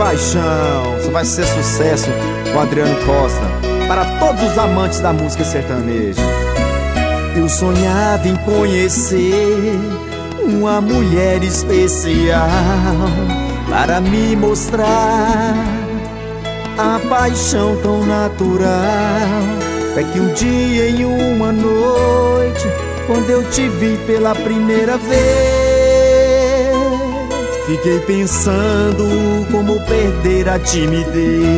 paixão, só vai ser sucesso com Adriano Costa, para todos os amantes da música sertaneja. Eu sonhava em conhecer uma mulher especial para me mostrar a paixão tão natural. É que um dia em uma noite, quando eu te vi pela primeira vez, fiquei pensando como perder a timidez.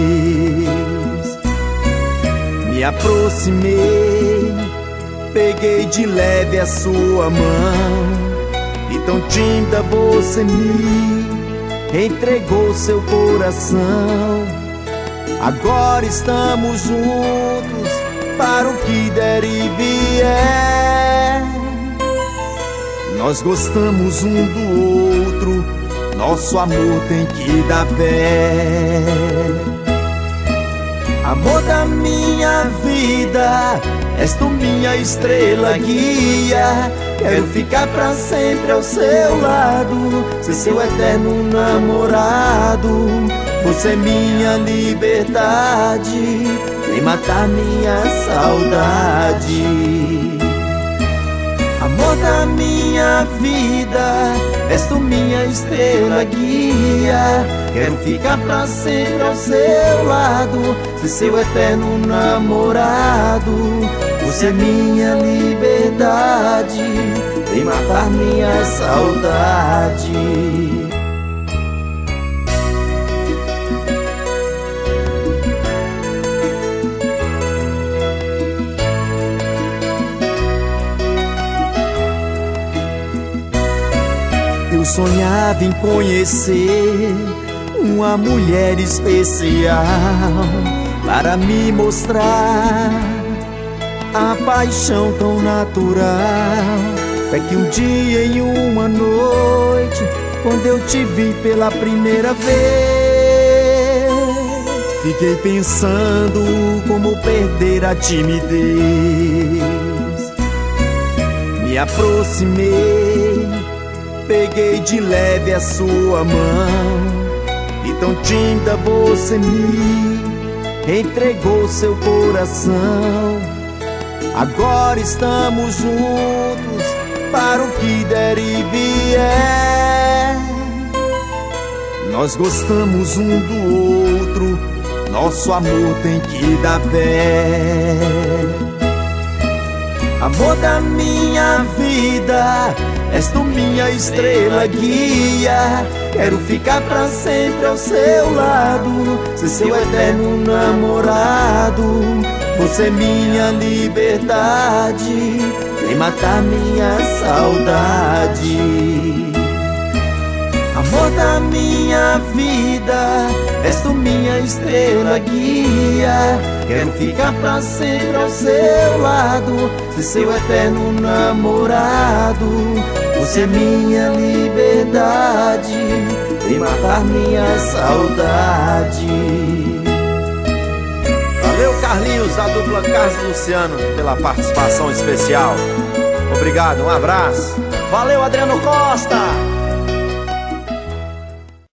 Me aproximei, peguei de leve a sua mão, e tão tímida você me entregou seu coração. Agora estamos juntos para o que der e vier. Nós gostamos um do outro, nosso amor tem que dar pé. Amor da minha vida, és tu minha estrela guia. Quero ficar pra sempre ao seu lado, ser seu eterno namorado. Você é minha liberdade, vem matar minha saudade. Amor da minha vida, és tu minha estrela guia. Quero ficar pra sempre ao seu lado, ser seu eterno namorado. Você é minha liberdade, vem matar minha saudade. Eu sonhava em conhecer uma mulher especial para me mostrar a paixão tão natural. É que um dia em uma noite, quando eu te vi pela primeira vez, fiquei pensando como perder a timidez. Me aproximei, peguei de leve a sua mão, e tão tímida você me entregou seu coração. Agora estamos juntos para o que der e vier. Nós gostamos um do outro, nosso amor tem que dar pé. Amor da minha vida, és tu minha estrela guia. Quero ficar pra sempre ao seu lado, ser seu eterno namorado. Você é minha liberdade, vem matar minha saudade. Amor da minha vida, és tu minha estrela guia. Quero ficar pra sempre ao seu lado, ser seu eterno namorado. Você é minha liberdade, vem matar minha saudade. Valeu, Carlinhos, da dupla Carlos e Luciano, pela participação especial. Obrigado, um abraço. Valeu, Adriano Costa.